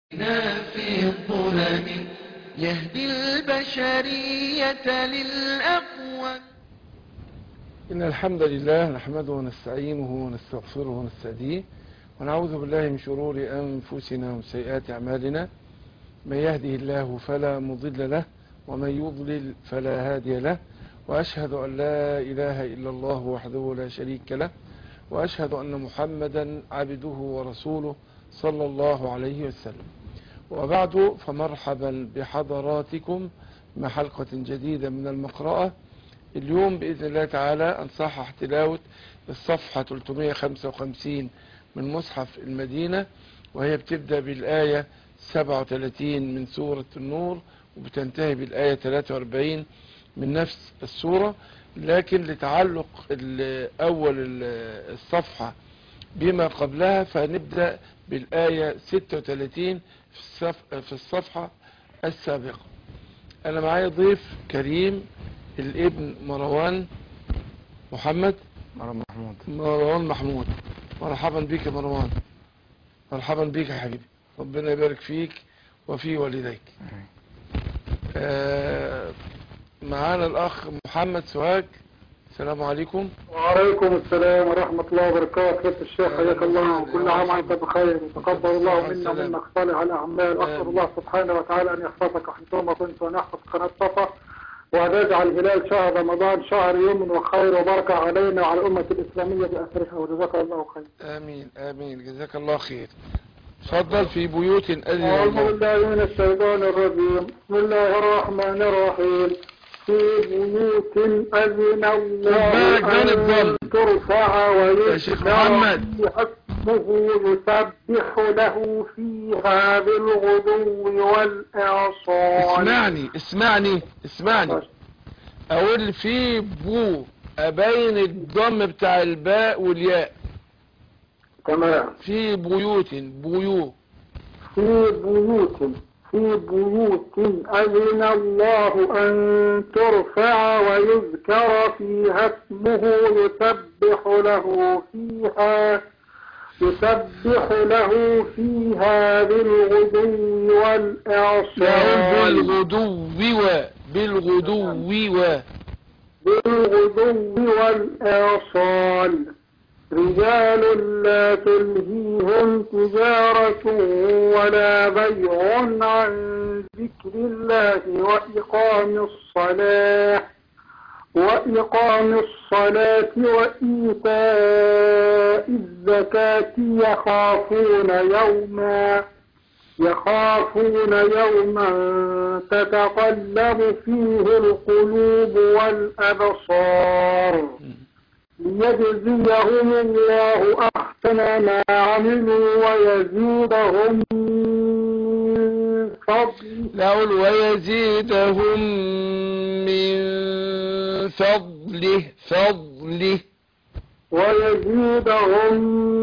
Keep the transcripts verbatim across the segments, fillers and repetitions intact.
في الظلم يهدي البشرية للأقوى. إن الحمد لله نحمده ونستعينه ونستغفره ونستهديه ونعوذ بالله من شرور أنفسنا ومن سيئات أعمالنا. من يهده الله فلا مضل له ومن يضلل فلا هادي له، وأشهد أن لا إله إلا الله وحده لا شريك له، وأشهد أن محمدا عبده ورسوله صلى الله عليه وسلم. وبعد، فمرحبا بحضراتكم مع حلقة جديدة من المقرأة. اليوم بإذن الله تعالى أنصحح تلاوة الصفحة ثلاثمائة وخمسة وخمسين من مصحف المدينة، وهي بتبدأ بالآية سبعة وثلاثين من سورة النور وبتنتهي بالآية ثلاثة وأربعين من نفس السورة. لكن لتعلق أول الصفحة بما قبلها فنبدأ بالآية ستة وثلاثين في الصفحة السابقة. أنا معايا ضيف كريم، الابن مروان محمد مروان محمود مروان محمود مرحبا بك يا مروان. مرحبا بك يا حبيبي، ربنا يبارك فيك وفي والديك. آه معانا الأخ محمد سوهاج. السلام عليكم. وعليكم السلام ورحمة الله وبركاته. فضيلة الشيخ حياك الله، وكل عام وانت بخير، وتقبل الله منا ومنك صالح الأعمال. أسأل الله سبحانه وتعالى أن يحفظك حيثما كنت، وأن يحفظ قناة صفا، وأن يجعل هلال شهر رمضان شهر يوم وخير وبركة علينا وعلى الأمة الإسلامية بأسرها، وجزاك الله خير. آمين آمين، جزاك الله خير. تفضل. في بيوت أذن أعوذ الله. بالله من الشيطان الرجيم. بسم الله الرحمن الرحيم. في بيوت أذن الله أن ترفع ويذكر اسمه يسبح له فيها بالغدو والإعصار. اسمعني اسمعني اسمعني أقول في بو أبين الضم بتاع الباء والياء. تمام. في بيوت بيوت في بيوت في بيوت أذن الله أن ترفع ويذكر فيها اسمه يسبح له فيها يسبح له فيها بالغدو والإعصار. بالغدو و بالغدو و بالغدو والإعصار. رجال لا تلهيهم تجارة ولا بيع عن ذكر الله وإقام الصلاة وإقام الصلاة وإيتاء الزكاة يخافون يوما يخافون يوما تتقلب فيه القلوب والأبصار. ليجزيهم الله أحسن ما عملوا ويزيدهم من فضله لأقول ويزيدهم من فضله فضله ويزيدهم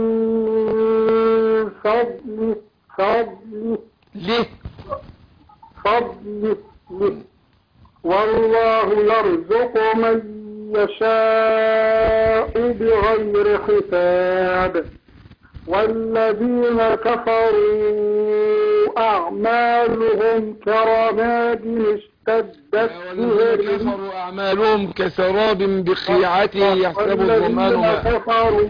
من فضله فضله له فضله له. والله يرزق من يشاء بغير حساب. والذين كفروا أعمالهم كرماد اشتدت به والذين كفروا أعمالهم كسراب بقيعته يحسبه الظمآن ماء. والذين كفروا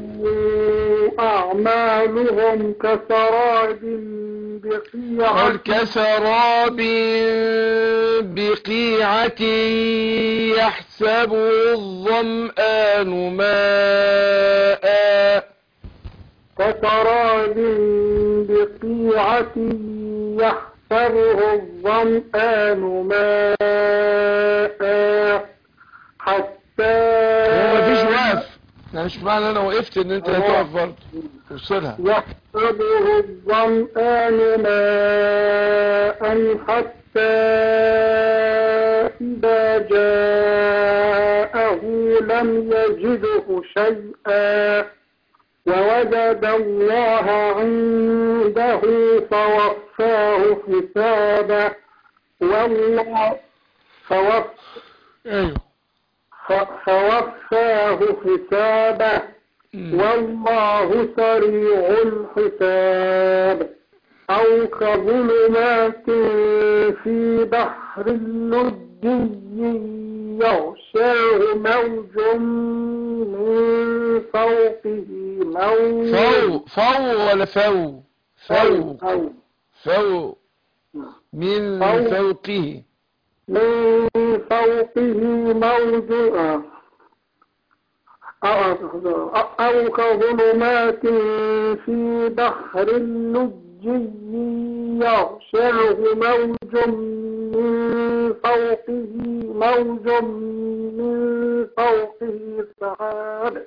أعمالهم كسراب بقيعة كسراب بقيعة يحسبه الظمآن ماء. كسراب بقيعة يحسبه الظمآن ماء حتى. هو مفيش وقف، يعني مش معنى انا وقفت ان انت هتقف برضه توصلها. يحسبه الظمآن ماء حتى إذا جاءه لم يجده شيئا ووجد الله عنده فوفاه حسابه. والله فوفاه حسابه والله سريع الحساب. أو كظلمات في بحر لجي يغشاه موج من فوقه موج فو فو ولا فو فو أو فو من فو فوقه من فوقه موج آه. أو أو كظلمات في بحر لجي يغشاه موج من فوقه موج من فوقه سحاب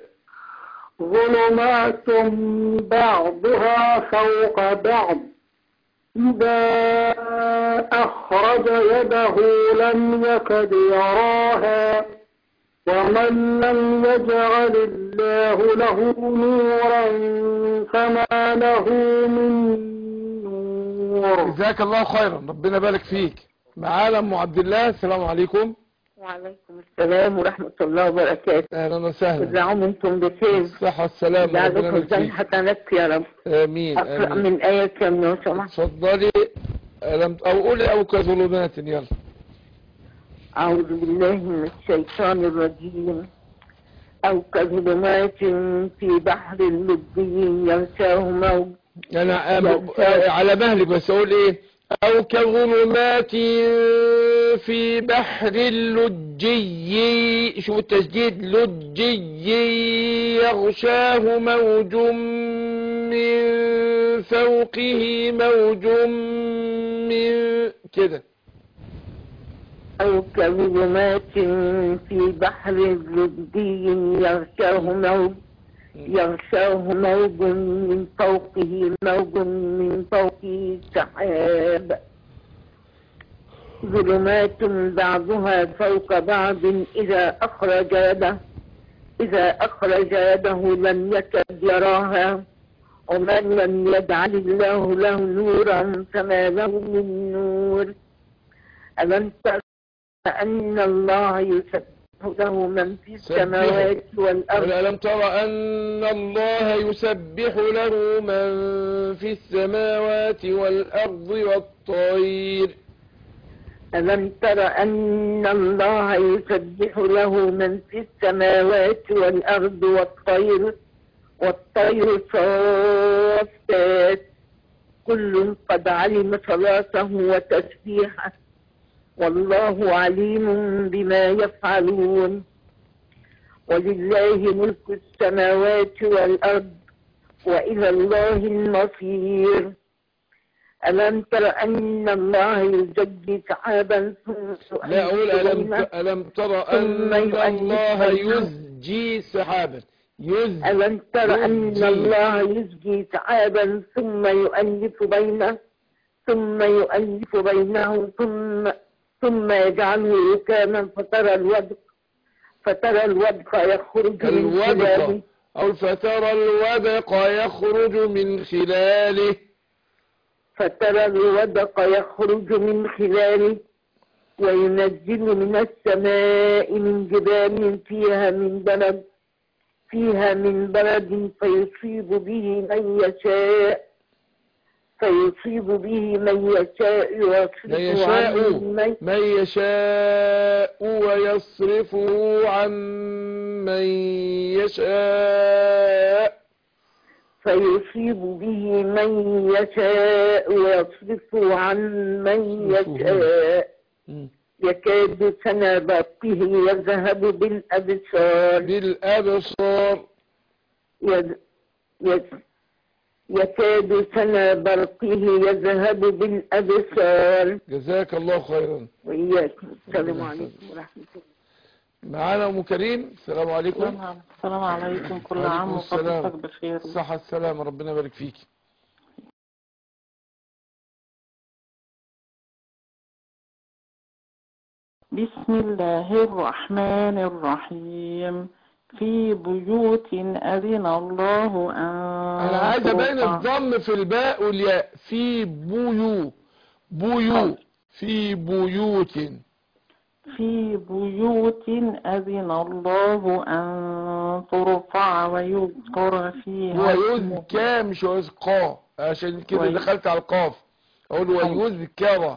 ظلمات بعضها فوق بعض إذا أخرج يده لم يكد يراها ومن لم يجعل الله له نورا فما له من نور. جزاك الله خيرا، ربنا يبارك فيك. معانا ام عبد الله. السلام عليكم. وعليكم السلام ورحمة الله وبركاته. اهلا وسهلا. كل عام وانتم بخير. الصحة والسلامة، ربنا يبارك زي فيك. حسناتك يا رب. امين اقرأ امين. من آية كم لو سمحت؟ اتفضلي. ألم او قولي او كظلمات. يلا. أعوذ بالله من الشيطان الرجيم. أو كظلمات في بحر لجي يغشاه موج. انا أب- على مهلك بس اقول ايه؟ او كظلمات في بحر لجي، شوف التسديد، لجي يغشاه موج من فوقه موج من كده. أو كظلمات في بحر لجي يغشاه موج يغشاه موج من فوقه موج من فوقه سحاب ظلمات بعضها فوق بعض إذا أخرج يده إذا أخرج يده لم يكد يراها ومن لم يجعل الله له نورا فما له من نور. ألم تر أن الله يسبح له من في السماوات والأرض ألم تر أن الله يسبح له من في السماوات والأرض والطير. ألم تر أن الله يسبح له من في السماوات والأرض والطير والطير صافات كل قد علم صلاته وتسبيحه والله عليم بما يفعلون. ولله ملك السماوات والأرض وإلى الله المصير. ألم تر أن الله يزجي سحابا ثم لا أقول ألم, ألم تر أن الله يزجي سحابا يزجي ألم تر أن الله يزجي سحابا ثم يؤلف بينه ثم يؤلف بينه ثم ثم يجعله ركاما فترى الودق فترى الودق يخرج من خلاله أو فترى الودق يخرج من خلاله فترى الودق يخرج من خلاله وينزل من السماء من جبال فيها من بلد فيها من بلد فيصيب به من يشاء فيصيب به من يشاء يشاء من يشاء ويصرفه عن من يشاء فيصيب به من يشاء ويصرفه عن من يشاء يكاد سنا برقه يذهب بالأبصار بالأبصار يد يد يكاد سنا برقه يذهب بالأبصار. جزاك الله خيرا. وإياكم. السلام عليكم ورحمة الله. معانا أم كريم. السلام عليكم. السلام عليكم. كل عام وحضرتك بخير. الصحة السلامة، ربنا يبارك فيك. بسم الله الرحمن الرحيم. في بيوت أذن الله أن أنا عايز أبين الضم في الباء والياء. في بيو بيو في بيوت في بيوت أذن الله أن ترفع ويذكر فيها اسمه. ويذكى مش ويذكى، عشان كده وي- دخلت على القاف، اقول ويذكر.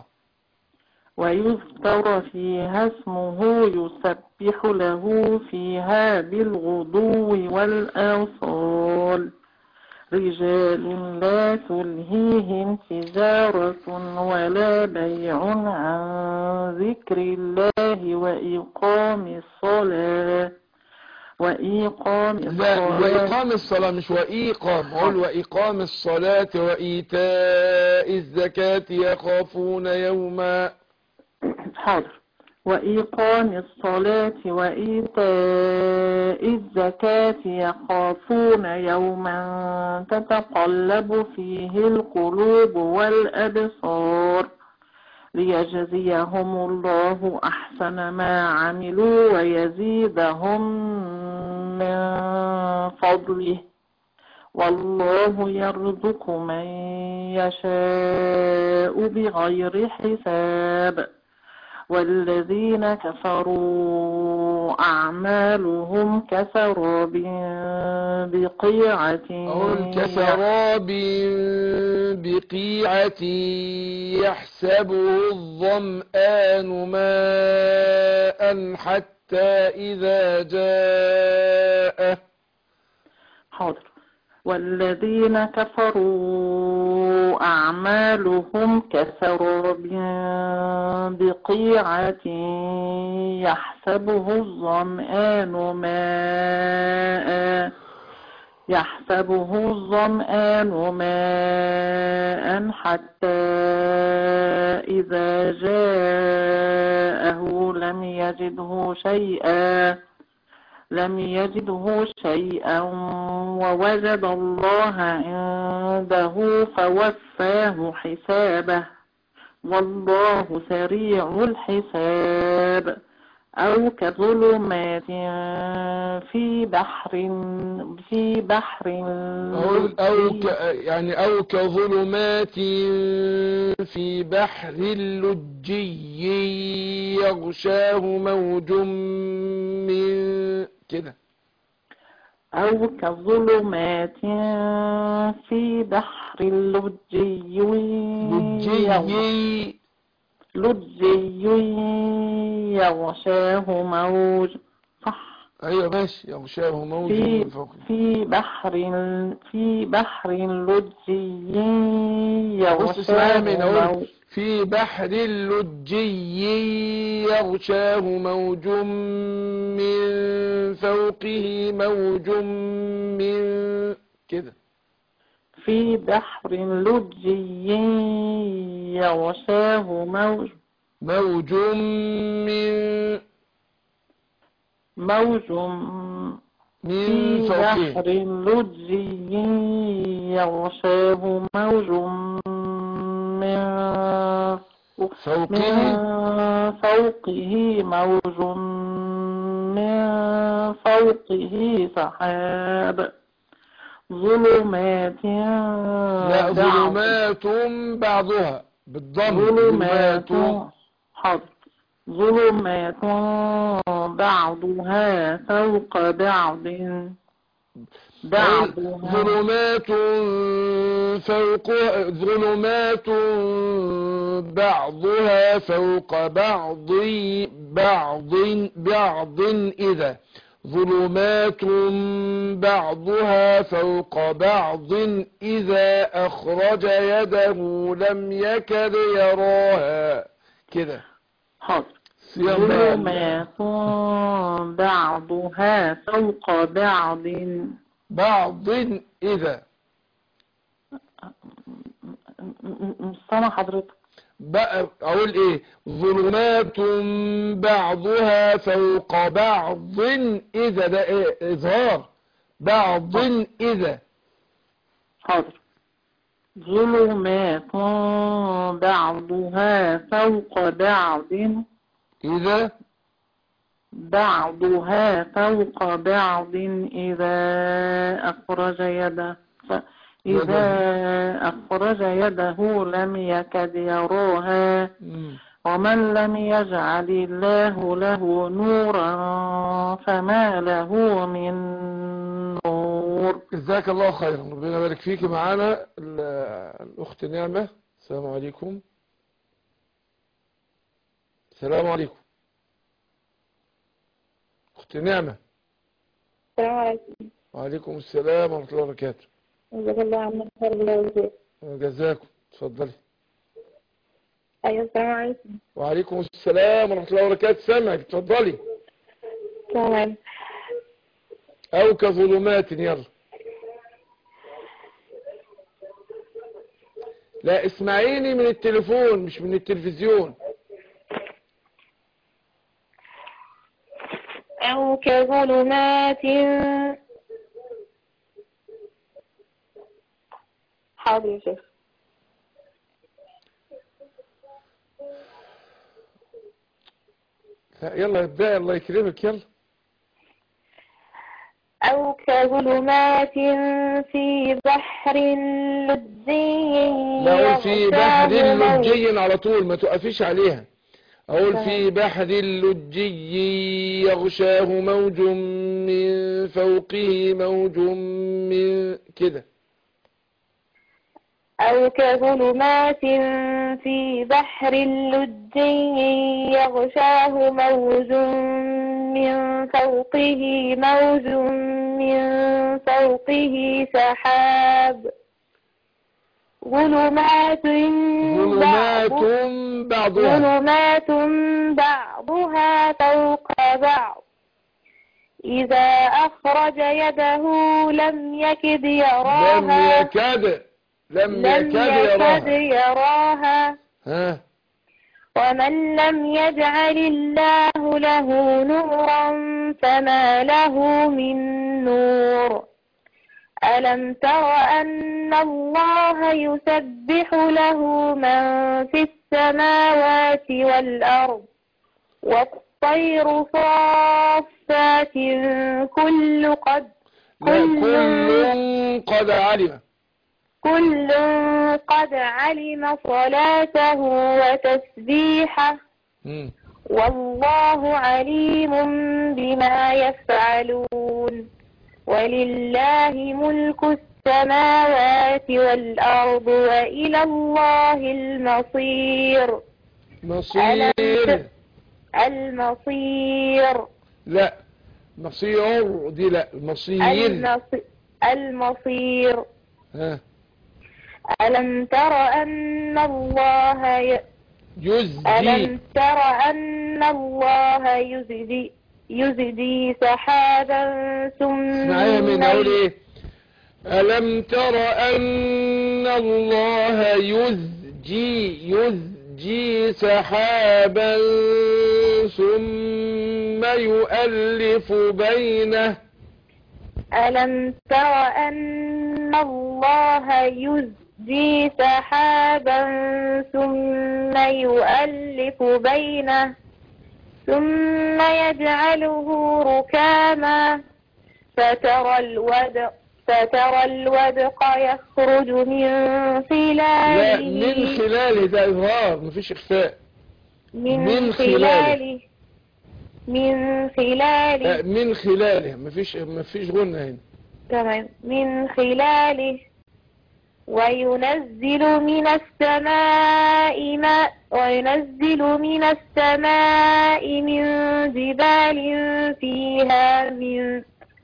ويذكر فيها اسمه يسبح له فيها بالغدو والآصال رجال لا تلهيهم تجارة ولا بيع عن ذكر الله وإقام الصلاة وإقام لا، الصلاة وإقام الصلاة مش وإيقام، أقول وإقام الصلاة وإيتاء الزكاة يخافون يوما. حاضر. وإقام الصلاة وإيتاء الزكاة يخافون يوما تتقلب فيه القلوب والأبصار ليجزيهم الله أحسن ما عملوا ويزيدهم من فضله والله يرزق من يشاء بغير حساب. والذين كفروا أعمالهم كسراب بقيعة أقول كسراب بقيعة يحسبه الظمآن ماء حتى إذا جاءه. حاضر. والذين كفروا أعمالهم كسراب بقيعة يحسبه الظمآن ماء يحسبه الظمآن ماء حتى إذا جاءه لم يجده شيئا لم يجده شيئا ووجد الله عنده فوفاه حسابه والله سريع الحساب. أو كظلمات في بحر في بحر أو, أو ك يعني أو كظلمات في بحر لجي يغشاه موج من كده. أو كظلمات في بحر لجي لجي لجي يغشاه موج. صح. ايوه ماشي، يغشاه موج في من فوقه. في بحر في بحر لجي بص اسمعها من يغشاه اقول موج. في بحر لجي يغشاه موج من فوقه موج من كده. في بحر لجي يغشاه موج موج من موج من في فوقه بحر لجي يغشاه موج من فوقه من فوقه موج من فوقه سحاب ظلمات لا، ظلمات بعضها بالضم. ظلمات حاضر. ظلمات بعضها فوق بعض بعضها ظلمات فوق ظلمات بعضها فوق بعض بعض بعض إذا ظلمات بعضها فوق بعض إذا أخرج يده لم يكد يراها كده. حاضر. ظلمات بعضها فوق بعض بعض إذا مش سامع حضرتك. بقى أقول إيه؟ ظلمات بعضها فوق بعض إذا ده إيه؟ إظهار بعض إذا. حاضر. ظلمات بعضها فوق بعض إذا بعضها فوق بعض إذا أخرج يده إذا أخرج يده لم يكد يراها ومن لم يجعل الله له نورا فما له من نور. جزاك الله خيرا، ربنا يبارك فيك. معانا الأخت نعمة. السلام عليكم. السلام عليكم أخت نعمة. السلام عليكم. وعليكم السلام ورحمة الله وبركاته. جزاك الله عنا خير الله وجزاك. جزاكم. اتفضلي. أيوة السلام عليكم. وعليكم السلام ورحمة الله وبركاته. سامعك، اتفضلي. تمام. أو كظلمات. يلا. لا اسمعيني من التليفون مش من التلفزيون. أو كظلمات. حاضر يا شيخ. يلا ابدأ، الله يكرمك. يلا. أو كظلمات في بحر لجي. لا أقول في بحر لجي على طول، ما تقفيش عليها. أقول في بحر لجي يغشاه موج من فوقه موج من كده. أو كظلمات في بحر لجي يغشاه موج من فوقه موج من فوقه سحاب ظلمات ظلمات بعضها ظلمات بعضها فوق بعض إذا أخرج يده لم يكد يراها لم يكد لم, لم يكد يكد يراها, يراها. ها. ومن لم يجعل الله له نورا فما له من نور. ألم تر أن الله يسبح له من في السماوات والأرض والطير صافات كل قد كل, كل قد علم كل قد علم صلاته وتسبيحه م. والله عليم بما يفعلون. ولله ملك السماوات والأرض وإلى الله المصير. مصير المصير لا مصير دي لا المصير المصير, المصير. ها. ألم تر أن الله ي... يزدي ألم تر أن الله يزدي يزدي سحابا ثم اسمعيها من أقول إيه. ألم تر أن الله يزجي يزجي سحابا ثم يؤلف بينه. ألم تر أن الله يزجي سحابا ثم يؤلف بينه ثم يجعله ركاما فترى الودق فترى الودق يخرج من خلاله. لا من خلاله ده إظهار مفيش إخفاء. من, من خلاله من خلاله من خلاله مفيش مفيش غنة هنا. تمام. من خلاله وينزل من السماء ماء وينزل من السماء من جبال فيها من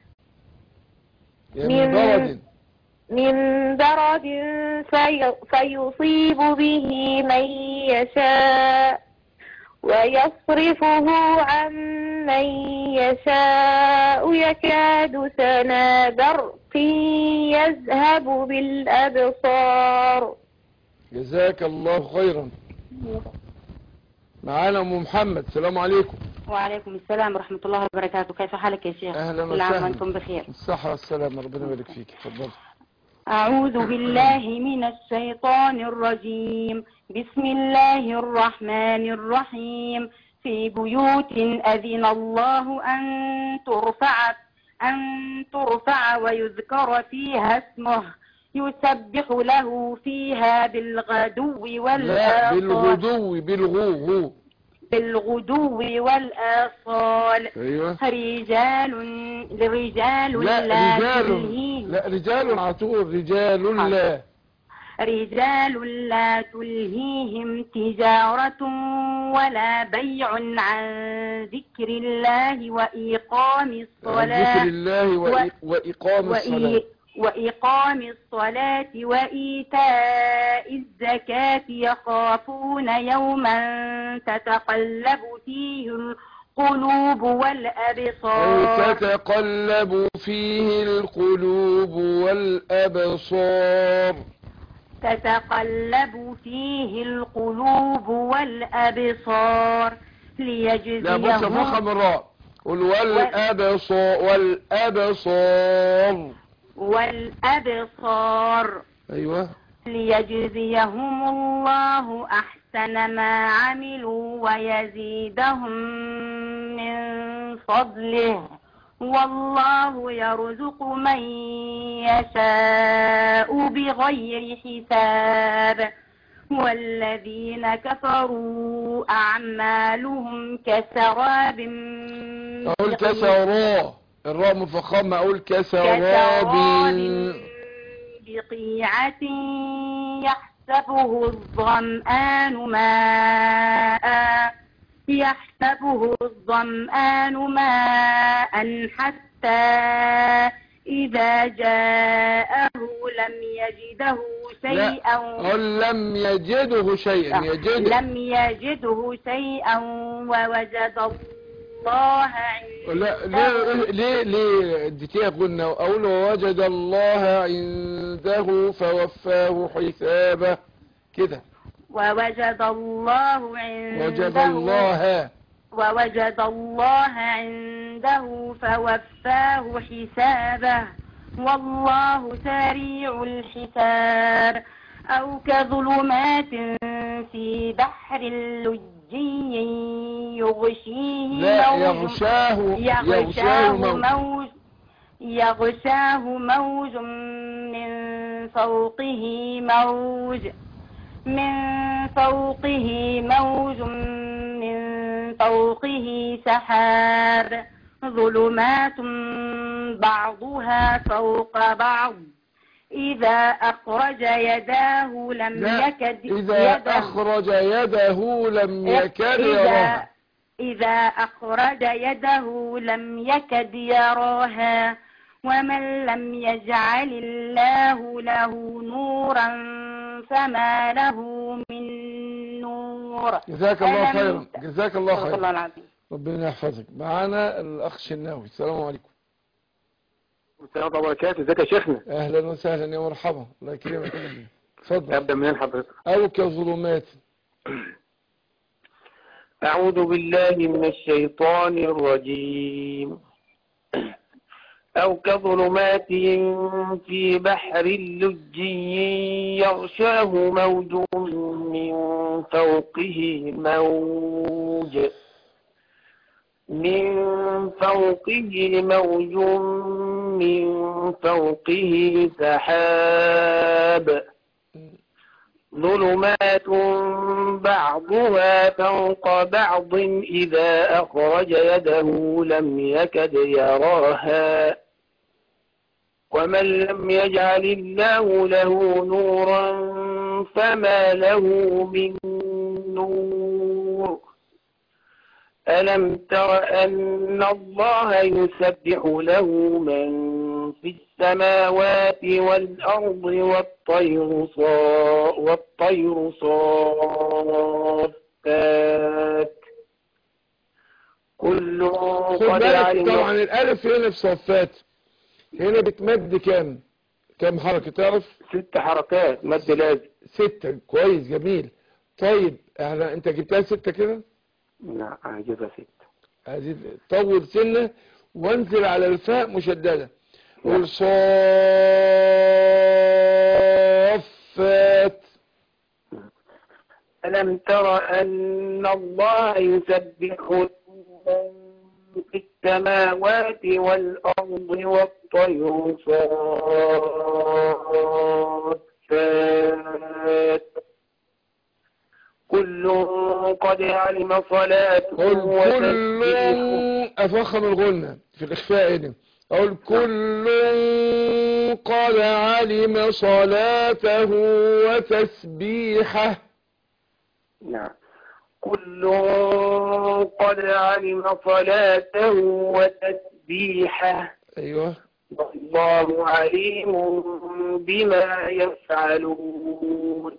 من برد من برد في فيصيب به من يشاء ويصرفه عن من يشاء يكاد سنا برق يذهب بالأبصار. جزاك الله خيرا. معانا أم محمد. السلام عليكم. وعليكم السلام ورحمة الله وبركاته. كيف حالك يا شيخ؟ أهلا كل عام وسهلا. وأنتم بخير. الصحة والسلامة، ربنا يبارك فيك. تفضل. أعوذ بالله من الشيطان الرجيم. بسم الله الرحمن الرحيم. في بيوت أذن الله أن ترفع أن ترفع ويذكر فيها اسمه يسبح له فيها بالغدو لا والآصال بالغدو بالغو بالغدو والآصال ايوه رجال رجال لا لا رجال تلهيهم لا رجال عطور رجال لا رجال لا تلهيهم تجارة ولا بيع عن ذكر الله وإقام عن الصلاة ذكر الله وإ- وإقام الصلاة وإي- وإقام الصلاة وإيتاء الزكاة يخافون يوما تتقلب فيه القلوب أو والأبصار تتقلب فيه القلوب والأبصار تتقلب فيه القلوب والأبصار لا بص ليجزيهم فخم الراء قل والأبصار والأبصار والأبصار أيوة ليجزيهم الله أحسن ما عملوا ويزيدهم من فضله والله يرزق من يشاء بغير حساب والذين كفروا أعمالهم كسراب أقول كسرا الراء مفخمة أقول كسراب بقيعة يحسبه الظمآن ماء يحسبه الظمآن ماء حتى إذا جاءه لم يجده شيئا قل لم يجده شيئا يجد لم يجده شيئا ووجد الله عنده لا ليه ليه ليه اديتيها قلنا اقول ووجد الله عنده فوفاه حسابه كده ووجد الله عنده وجد الله ووجد الله عنده فوفاه حسابه والله سريع الحساب أو كظلمات في بحر لجي يغشيه لا موج يغشاه يغشاه موج موج يغشاه موج من فوقه موج من فوقه موج من فوقه سحاب ظلمات بعضها فوق بعض إذا أخرج يداه لم لا يكد إذا يده أخرج يده لم يكد إذا, يراها إذا أخرج يده لم يكد يراها ومن لم يجعل الله له نورا فما له من نور. جزاك الله ألم خيرا جزاك الله صدق خيرا الله العظيم. ربنا يحفظك. معانا الأخ شناوي. السلام عليكم. السلام عليكم وبركاته. ازيك يا شيخنا؟ أهلا وسهلا يا مرحبا. الله يكرمك. اتفضل. ابدا منين حضرتك؟ أو كظلمات. أعوذ بالله من الشيطان الرجيم. أو كظلمات في بحر لجي يغشاه موج من فوقه موج من فوقه موج من فوقه سحاب ظلمات بعضها فوق بعض إذا أخرج يده لم يكد يراها ومن لم يجعل الله له نورا فما له من نور. ألم تر أن الله يسبح له من في السماوات والأرض والطير صا والطير صافات كل خد قد بالك علم. طبعا الألف هنا في صفات هنا بتمد كام كام حركة تعرف؟ ست حركات مد لازم. ستة. كويس جميل. طيب احنا انت جبتها ستة كده؟ لا هجيبها ستة. عايزين طول سنة وانزل على الفاء مشددة والصافات. ألم تر أن الله يسبح له في السماوات والأرض والطير صافات الصافات كل قد علم صلاته قل كل وتسبيحه. أفخم الغنة في الإخفاء هنا. قل كل قد علم صلاته وتسبيحه. نعم. كل قد علم صلاته وتسبيحه. أيوة. والله عليم بما يفعلون.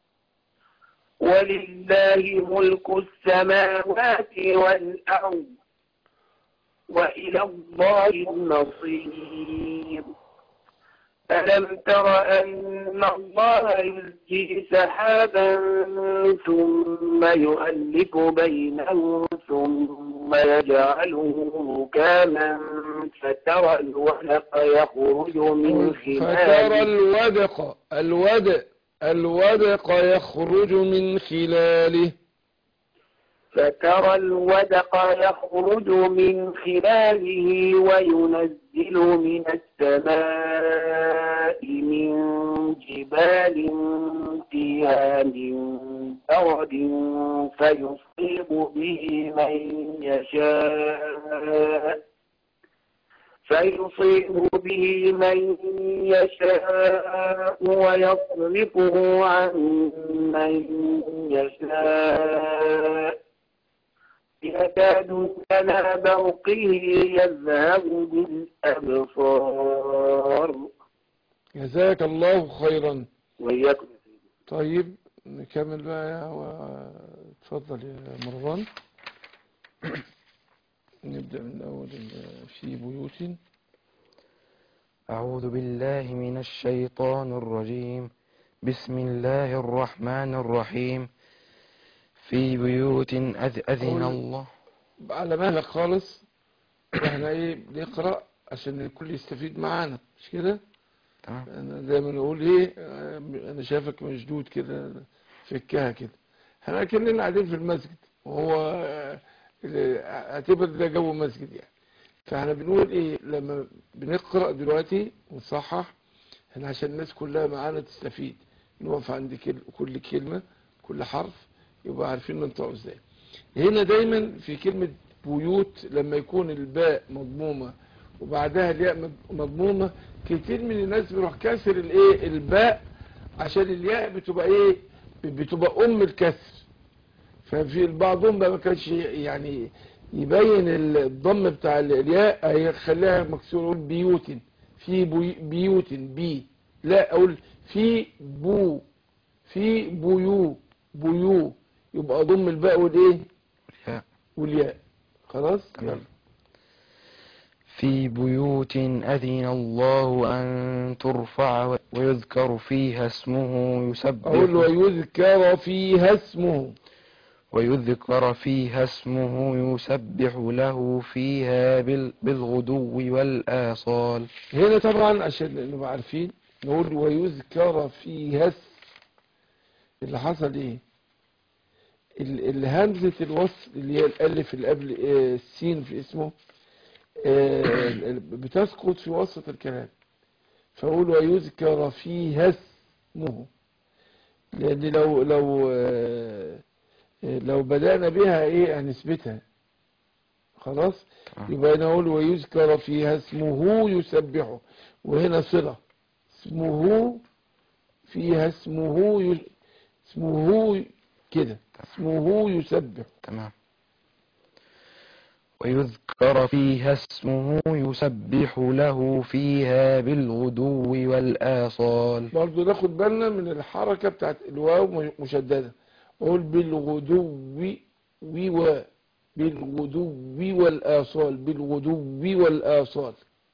ولله ملك السماوات والأرض وإلى الله المصير. ألم تر أن الله يزجي سحابا ثم يؤلف بينه ثم يجعله ركاما فترى الودق يخرج من خلاله فترى الودق الودق الودق يخرج من خلاله فترى الودق يخرج من خلاله وينزل من السماء من جبال فيها من برد فيصيب به من يشاء فيصيب به من يشاء ويصرفه عن من يشاء يكاد سنا برقه يذهب بالأبصار. جزاك الله خيرا. وإياكم. طيب نكمل بقى يا اتفضل يا مروان. نبدأ من أول في بيوت. أعوذ بالله من الشيطان الرجيم. بسم الله الرحمن الرحيم. في بيوت أذن الله. على مهلك خالص احنا ايه بنقرأ عشان الكل يستفيد معانا مش كده؟ تمام. انا دايما اقول ايه انا شايفك مشدود كده فكها كده. احنا كلنا قاعدين في المسجد وهو اعتبر ده جو مسجد يعني. فاحنا بنقول ايه لما بنقرأ دلوقتي ونصحح احنا عشان الناس كلها معانا تستفيد نقف عند كل كلمة كل حرف يبقى عارفين ننطقه ازاي. هنا دايما في كلمة بيوت لما يكون الباء مضمومة وبعدها الياء مضمومة كتير من الناس بيروح كسر الايه الباء عشان الياء بتبقى ايه بتبقى ام الكسر. ففي بعضهم بقى ما كانش يعني يبين الضم بتاع الياء هيخليها مكسور يقول بيوت في بيوت بي لا اقول في بو في بيو بيو يبقى ضم الباء والايه والياء. خلاص تمام. في بيوت أذن الله أن ترفع ويذكر فيها اسمه يسبح. أقول ويذكر فيها اسمه ويذكر فيها اسمه يسبح له فيها بالغدو والآصال. هنا طبعا عشان نبقى عارفين نقول ويذكر فيها اللي حصل ايه الهمزة الوصل اللي هي الالف اللي قبل السين في اسمه بتسقط في وسط الكلام. فأقول ويذكر فيها اسمه لأن لو لو لو بدأنا بها ايه هنثبتها خلاص. يبقى هنا أقول ويذكر فيها اسمه يسبحه وهنا صلة اسمه فيها اسمه ي... اسمه كده اسمه يسبح. تمام. ويذكر فيها اسمه يسبح له فيها بالغدو والآصال. برضو ناخد بالنا من الحركة بتاعت الواو مشددة. قول بالغدو و بالغدو والآصال بالغدو والآصال.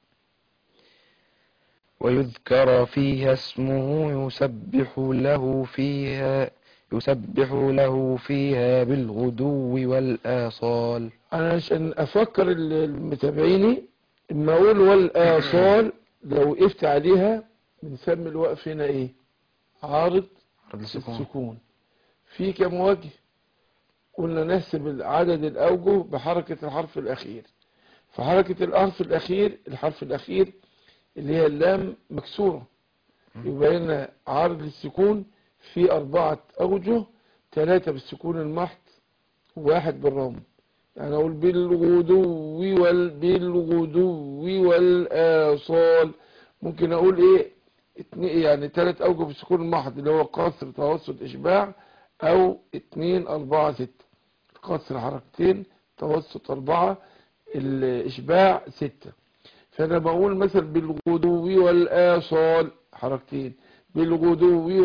ويذكر فيها اسمه يسبح له فيها يسبح له فيها بالغدو والآصال. أنا عشان أفكر المتابعيني إما أقول والآصال لو وقفت عليها بنسمي الوقف هنا إيه عارض السكون. السكون. في كم وجه قلنا نحسب عدد الأوجه بحركة الحرف الأخير. فحركة الحرف الأخير الحرف الأخير اللي هي اللام مكسورة يبقى هنا عرض للسكون في أربعة أوجه، ثلاثة بالسكون المحض وواحد بالرغم. يعني أقول بالغدو وال بالغدو والآصال. ممكن أقول إيه اتنين، يعني ثلاث أوجه بالسكون المحض اللي هو قصر توسط إشباع، أو اتنين أربعة ستة. قصر حركتين، توسط أربعة، الإشباع ستة. فأنا بقول مثلا بالغدو والآصال حركتين، بالغدو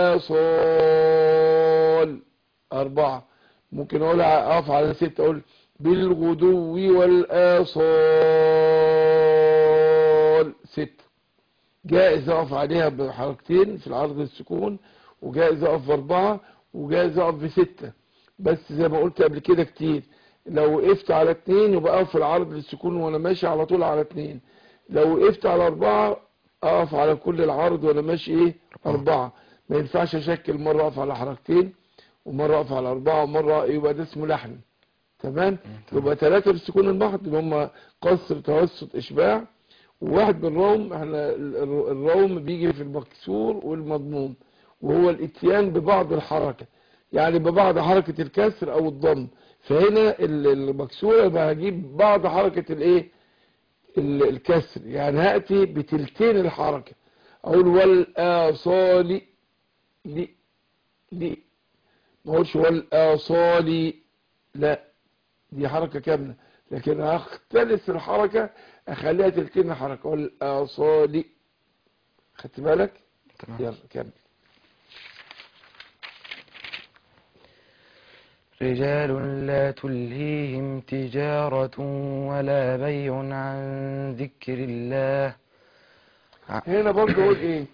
والآصال أربعة. ممكن أقول أقف على ستة، أقول بالغدو والآصال ستة. جائز أقف عليها بحركتين في العرض السكون، وجائز أقف بأربعة، وجائز أقف بستة. بس زي ما قلت قبل كده كتير، لو وقفت على اتنين يبقى أقف في العرض للسكون وأنا ماشي على طول على اتنين. لو وقفت على أربعة أقف على كل العرض وأنا ماشي إيه أربعة. ما ينفعش أشكل مرة أقف على حركتين ومرة أقف على أربعة ومرة، يبقى ده اسمه لحن. تمام. يبقى ثلاثة بالسكون المحض اللي هم قصر توسط إشباع، وواحد بالروم. احنا الروم بيجي في المكسور والمضموم، وهو الاتيان ببعض الحركة، يعني ببعض حركة الكسر او الضم. فهنا المكسورة يبقى هجيب بعض حركة الايه الكسر، يعني هاتي بتلتين الحركة. اقول والآصال لي لي، ما اقولش والآصال، لا دي حركة كاملة. لكن هختلس الحركة اخليها تلتين حركة، والآصال. خدت بالك؟ تمام. يلا كمل. رجال لا تلهيهم تجارة ولا بيع عن ذكر الله. هنا برضه اقول ايه؟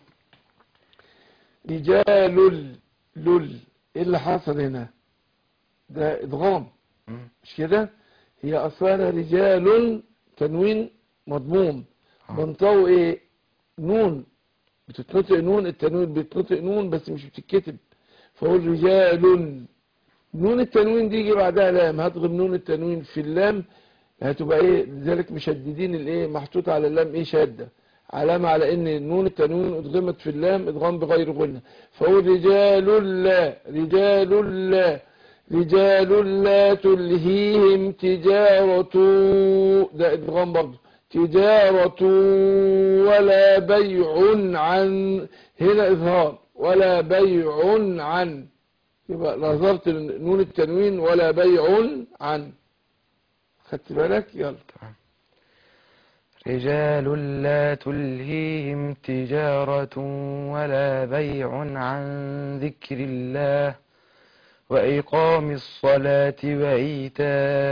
رجال لل، ايه اللي حصل هنا؟ ده ادغام مش كده؟ هي اصلا رجال تنوين مضموم، بنطو ايه؟ نون بتتنطق نون، التنوين بيتنطق نون بس مش بتتكتب. فاقول رجال، نون التنوين دي يجي بعدها لام، هضغم نون التنوين في اللام هتبقى ايه؟ لذلك مشددين الايه محطوط على اللام ايه شاده، علامه على ان نون التنوين ادغمت في اللام ادغام بغير غنه. فاقول رجال لا، رجال لا، رجال لا تلهيهم تجارة، ده ادغام برضه، تجارة ولا بيع عن، هنا اظهار ولا بيع عن، يبقى نظرت نون التنوين ولا بيع عن. خدت بالك؟ يلا. رجال لا تلهيهم تجارة ولا بيع عن ذكر الله وإقام الصلاة وإيتاء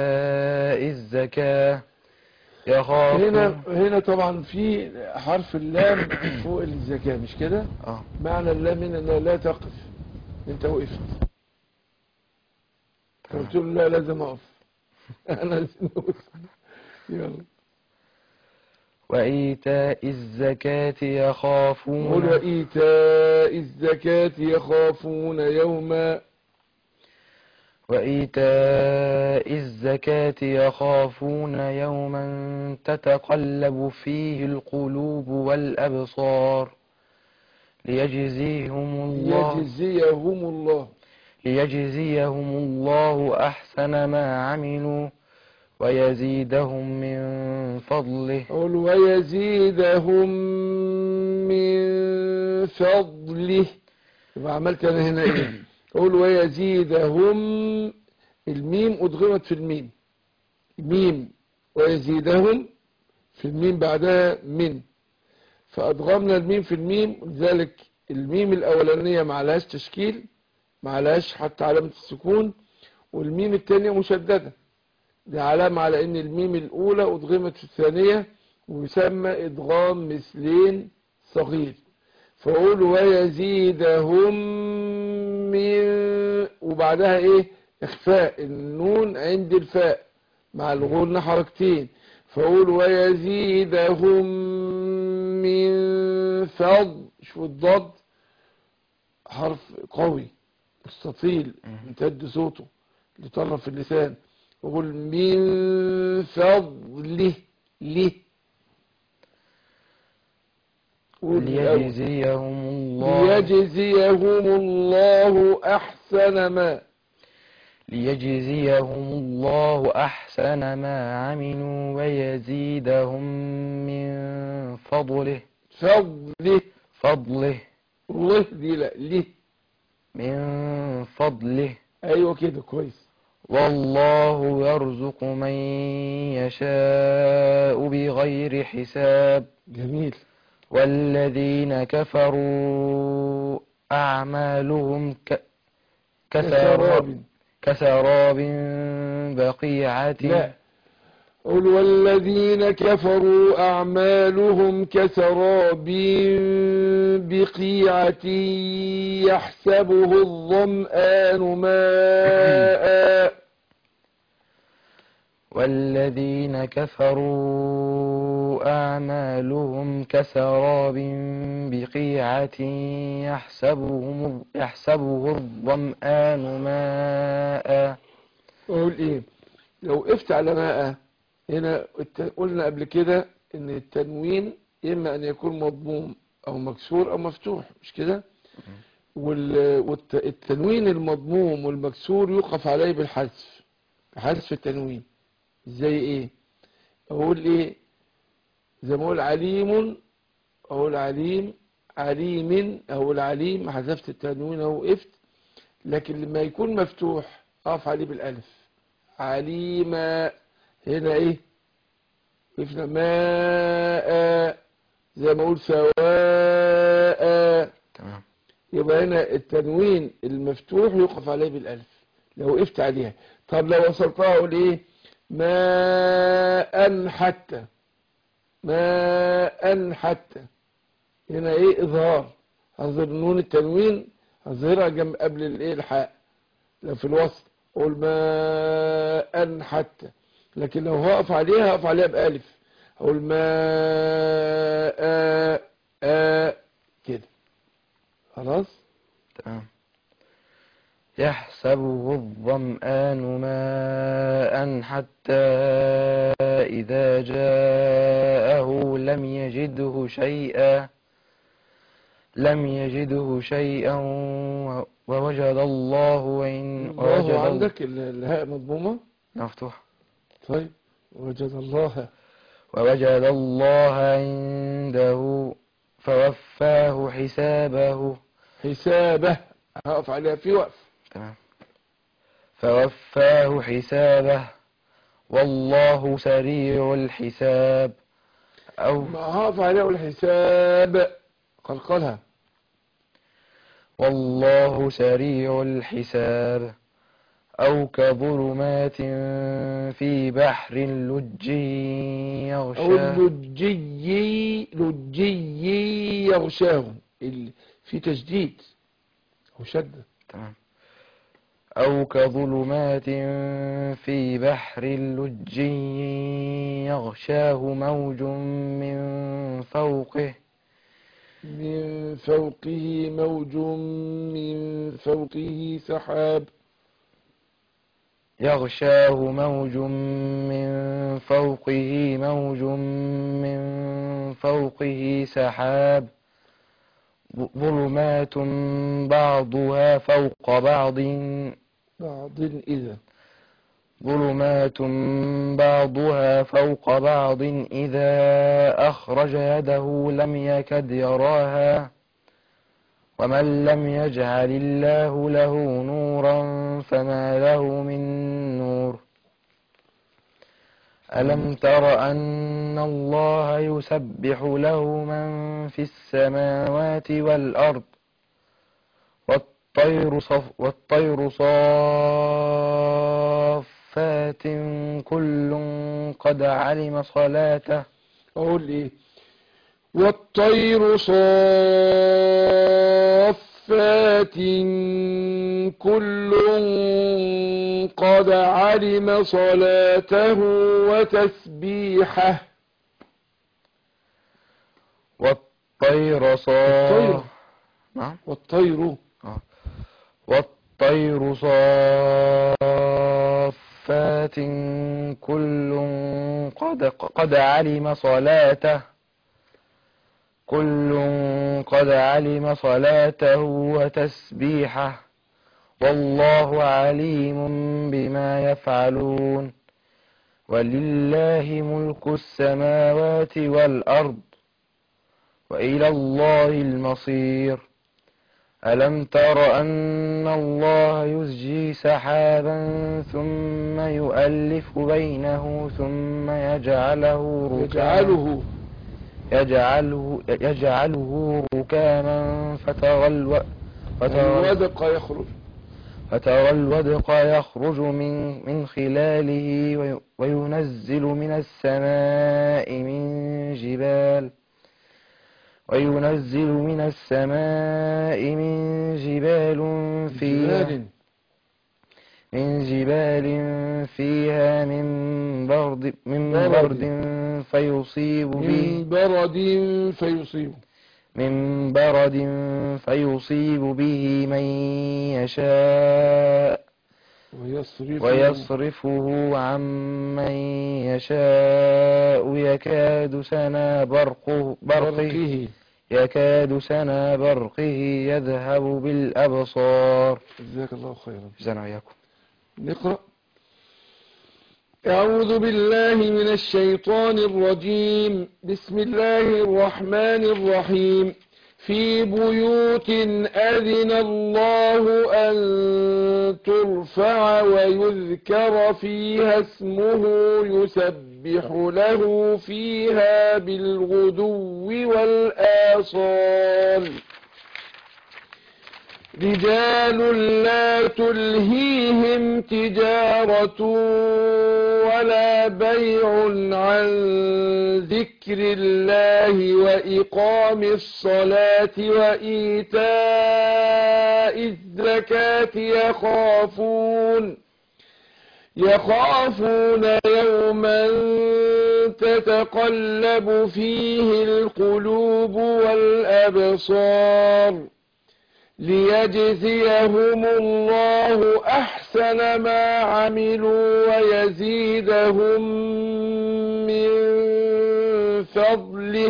الزكاة يخافون. هنا هنا طبعا في حرف اللام فوق الزكاة مش كده؟ اه معنى اللام هنا انها لا تقف، انت وقفت. قلت له لا لازم اقف. انا لازم اقف. يلا. وإيتاء الزكاة يخافون. قل وإيتاء الزكاة يخافون يوما. وإيتاء الزكاة يخافون يوما تتقلب فيه القلوب والأبصار ليجزيهم الله ليجزيهم الله ليجزيهم الله أحسن ما عملوا ويزيدهم من فضله. قل ويزيدهم من فضله. يبقى عملت انا هنا ايه؟ قل ويزيدهم، الميم ادغمت في الميم، ميم ويزيدهم في الميم بعدها من، فادغمنا الميم في الميم، لذلك الميم الاولانيه ما عليهاش تشكيل، ما عليهاش حتى علامه السكون، والميم الثانيه مشدده، دي علامه على ان الميم الاولى ادغمت في الثانيه، ويسمى ادغام مثلين صغير. فقول ويزيدهم من، وبعدها ايه؟ اخفاء النون عند الفاء مع الغنة حركتين. فقول ويزيدهم من فضل، شوف الضاد حرف قوي مستطيل امتد صوته لطرف اللسان. وقول من فضله، ليه ليجزيهم الله ليجزيهم الله أحسن ما ليجزيهم الله أحسن ما عملوا ويزيدهم من فضله فضله فضله الله دي لا ليه من فضله. أيوة كده كويس. والله يرزق من يشاء بغير حساب. جميل. والذين كفروا أعمالهم ك... كسراب كسراب بقيعة. لا قل والذين كفروا أعمالهم كسراب بقيعة يحسبه الظمآن ماء. والذين كفروا أعمالهم كسراب بقيعة يحسبه يحسبه الظمآن ماء. أقول إيه لو وقفت على ماء هنا؟ قلنا قبل كده إن التنوين إما أن يكون مضموم أو مكسور أو مفتوح، مش كده؟ والتنوين المضموم والمكسور يوقف عليه بالحذف، حذف التنوين. زي ايه؟ اقول ايه؟ زي ما اقول عليم، اقول عليم عليم، اقول عليم حذفت التنوين اهو وقفت. لكن لما يكون مفتوح اقف عليه بالالف. عليم هنا ايه؟ وقفنا ماء، زي ما اقول سواء. تمام. يبقى هنا التنوين المفتوح يوقف عليه بالالف لو وقفت عليها. طب لو وصلتها اقول ايه؟ ماء حتى، ماء حتى. هنا ايه؟ اظهار، اظهر نون التنوين، اظهرها جنب قبل الايه الحاء لو في الوسط اقول ماء حتى. لكن لو هقف عليها هقف عليها بألف، اقول ماء آ كده. خلاص تمام. يحسبه الظمآن ماء حتى إذا جاءه لم يجده شيئا لم يجده شيئا ووجد الله وإن وجد عندك الهاء مضمومة مفتوح. طيب وجد الله ووجد الله عنده فوفاه حسابه. حسابه هقف عليها في وقف. تمام. فوفاه حسابه والله سريع الحساب. أو ما هقف عليها الحساب قلقلها. والله سريع الحساب. أو كظلمات في بحر لجي يغشاه. أو لجي لجي يغشاه في تشديد أو شدة. تمام. أو كظلمات في بحر لجي يغشاه موج من فوقه من فوقه موج من فوقه سحاب. يغشاه موج من فوقه موج من فوقه سحاب ظلمات بعضها فوق بعض بعض إذا ظلمات بعضها فوق بعض إذا أخرج يده لم يكد يراها ومن لم يجعل الله له نورا فما له من نور. ألم تر أن الله يسبح له من في السماوات والأرض والطير, صف والطير صافات كل قد علم صلاته. أقول إيه؟ والطير صافات كل قد علم صلاته وتسبيحه. والطير صافات نعم والطير آه. والطير صافات كل قد قد علم صلاته كل قد علم صلاته وتسبيحه والله عليم بما يفعلون ولله ملك السماوات والأرض وإلى الله المصير ألم تر أن الله يزجي سحابا ثم يؤلف بينه ثم يجعله يجعله يجعله يجعله ركاما فترى الو... فترى الودق يخرج فترى الودق يخرج من من خلاله وي... وينزل من السماء من جبال وينزل من السماء من جبال فيها من جبال فيها من برد من برد فيصيب به من برد فيصيب من برد فيصيب به من يشاء ويصرفه, ويصرفه عن من يشاء يكاد سنا برقه, برقه يكاد سنا برقه يذهب بالأبصار. جزاك الله خيرا. جزانا وإياكم. نقرأ. أعوذ بالله من الشيطان الرجيم. بسم الله الرحمن الرحيم. في بيوت أذن الله أن ترفع ويذكر فيها اسمه يسبح له فيها بالغدو والآصال رجال لا تلهيهم تجارة ولا بيع عن ذكر الله وإقام الصلاة وإيتاء الزكاة يخافون يخافون يوما تتقلب فيه القلوب والأبصار ليجزيهم الله أحسن ما عملوا ويزيدهم من فضله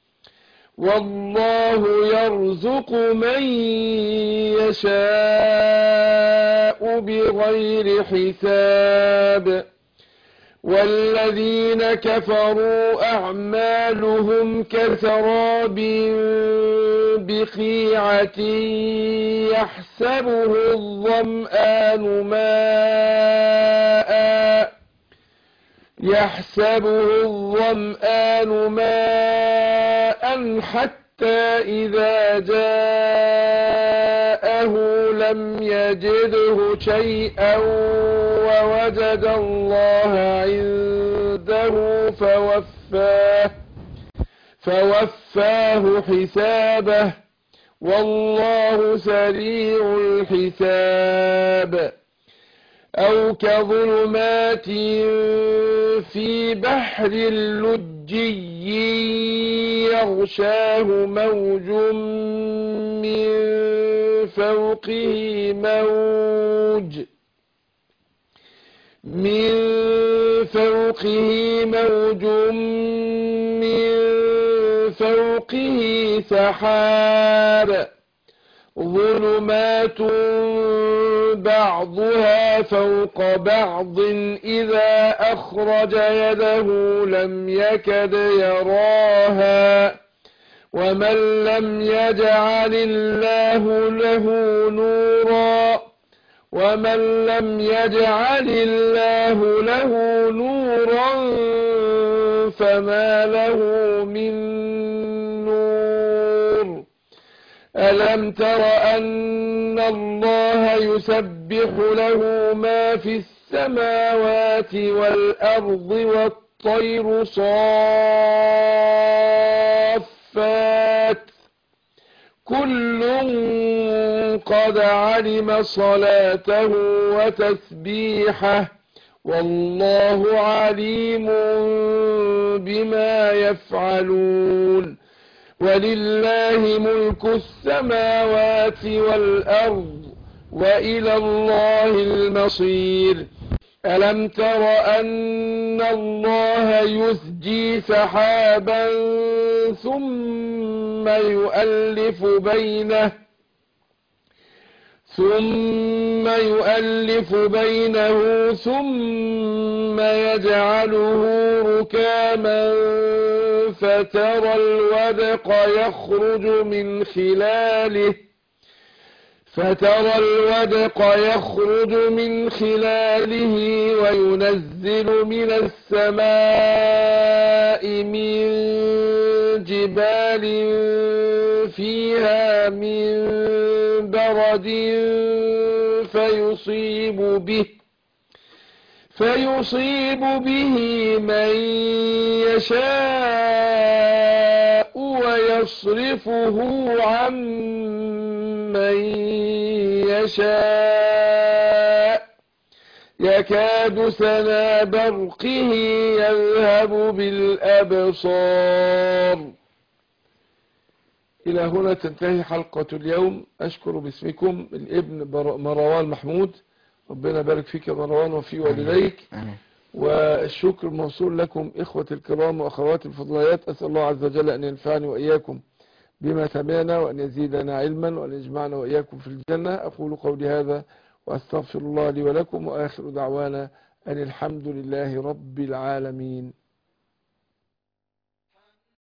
والله يرزق من يشاء بغير حساب والذين كفروا أعمالهم كسراب بقيعة يحسبه الظمآن ماء يحسبه الظمآن ماء حتى إذا جاءه لم يجده شيئا ووجد الله عنده فوفاه فوفاه حسابه والله سريع الحساب أو كظلمات في بحر لجي يغشاه موج من فوقه موج من فوقه موج من فوقه سحاب ظلمات بعضها فوق بعض إذا أخرج يده لم يكد يراها ومن لم يجعل الله له نورا ومن لم يجعل الله له نورا فما له من نور ألم تر أن الله يسبح له ما في السماوات والأرض والطير صافات كل قد علم صلاته وتسبيحه والله عليم بما يفعلون ولله ملك السماوات والأرض وإلى الله المصير ألم تر أن الله يزجي سحابا ثم يؤلف بينه ثم يؤلف بينه ثم يجعله ركاما فترى الودق يخرج من خلاله فترى الودق يخرج من خلاله وينزل من السماء من جبال فيها من برد فيصيب به فيصيب به من يشاء ويصرفه عن من يشاء يكاد سنا برقه يذهب بالأبصار. إلى هنا تنتهي حلقة اليوم. أشكر باسمكم الابن مروان محمود، ربنا بارك فيك يا مروان وفي والديك، والشكر موصول لكم إخوة الكرام وأخواتي الفضليات. أسأل الله عز وجل أن ينفعني وإياكم بما سمعنا وأن يزيدنا علما وأن يجمعنا وإياكم في الجنة. أقول قولي هذا وأستغفر الله لي ولكم، وآخر دعوانا أن الحمد لله رب العالمين.